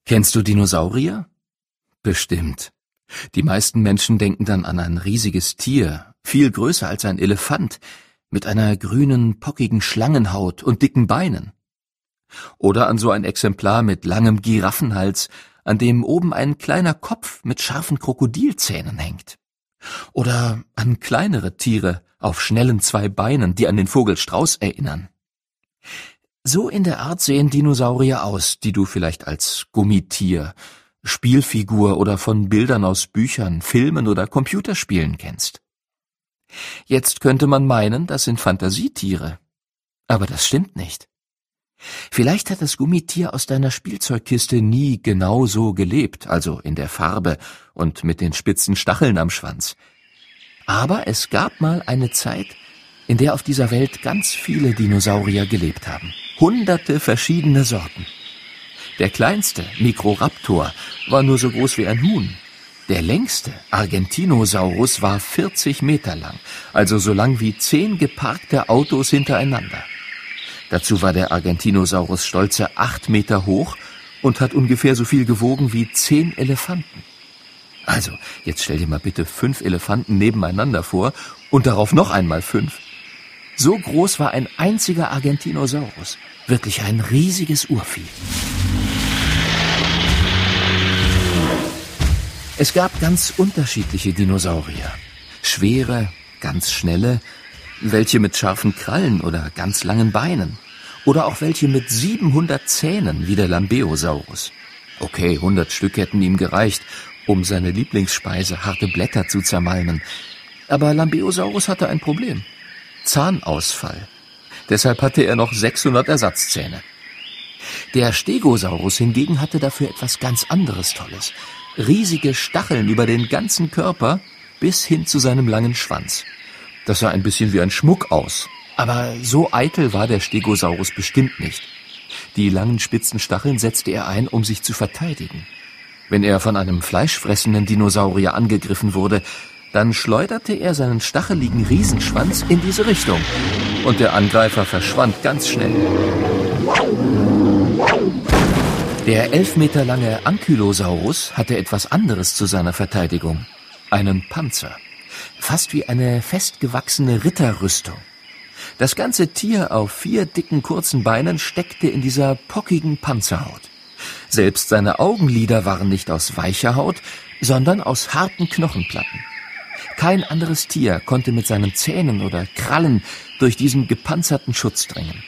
Kennst du Dinosaurier? Bestimmt. Die meisten Menschen denken dann an ein riesiges Tier, viel größer als ein Elefant, mit einer grünen, pockigen Schlangenhaut und dicken Beinen. Oder an so ein Exemplar mit langem Giraffenhals, an dem oben ein kleiner Kopf mit scharfen Krokodilzähnen hängt. Oder an kleinere Tiere auf schnellen 2 Beinen, die an den Vogel Strauß erinnern. So in der Art sehen Dinosaurier aus, die du vielleicht als Gummitier, Spielfigur oder von Bildern aus Büchern, Filmen oder Computerspielen kennst. Jetzt könnte man meinen, das sind Fantasietiere. Aber das stimmt nicht. Vielleicht hat das Gummitier aus deiner Spielzeugkiste nie genau so gelebt, also in der Farbe und mit den spitzen Stacheln am Schwanz. Aber es gab mal eine Zeit, in der auf dieser Welt ganz viele Dinosaurier gelebt haben. Hunderte verschiedene Sorten. Der kleinste, Microraptor, war nur so groß wie ein Huhn. Der längste, Argentinosaurus, war 40 Meter lang, also so lang wie 10 geparkte Autos hintereinander. Dazu war der Argentinosaurus stolze 8 Meter hoch und hat ungefähr so viel gewogen wie 10 Elefanten. Also, jetzt stell dir mal bitte 5 Elefanten nebeneinander vor und darauf noch einmal 5. So groß war ein einziger Argentinosaurus. Wirklich ein riesiges Urvieh. Es gab ganz unterschiedliche Dinosaurier. Schwere, ganz schnelle, welche mit scharfen Krallen oder ganz langen Beinen. Oder auch welche mit 700 Zähnen, wie der Lambeosaurus. Okay, 100 Stück hätten ihm gereicht, um seine Lieblingsspeise, harte Blätter, zu zermalmen. Aber Lambeosaurus hatte ein Problem. Zahnausfall. Deshalb hatte er noch 600 Ersatzzähne. Der Stegosaurus hingegen hatte dafür etwas ganz anderes Tolles. Riesige Stacheln über den ganzen Körper bis hin zu seinem langen Schwanz. Das sah ein bisschen wie ein Schmuck aus. Aber so eitel war der Stegosaurus bestimmt nicht. Die langen spitzen Stacheln setzte er ein, um sich zu verteidigen. Wenn er von einem fleischfressenden Dinosaurier angegriffen wurde, dann schleuderte er seinen stacheligen Riesenschwanz in diese Richtung. Und der Angreifer verschwand ganz schnell. Der 11 Meter lange Ankylosaurus hatte etwas anderes zu seiner Verteidigung. Einen Panzer. Fast wie eine festgewachsene Ritterrüstung. Das ganze Tier auf 4 dicken, kurzen Beinen steckte in dieser pockigen Panzerhaut. Selbst seine Augenlider waren nicht aus weicher Haut, sondern aus harten Knochenplatten. Kein anderes Tier konnte mit seinen Zähnen oder Krallen durch diesen gepanzerten Schutz dringen.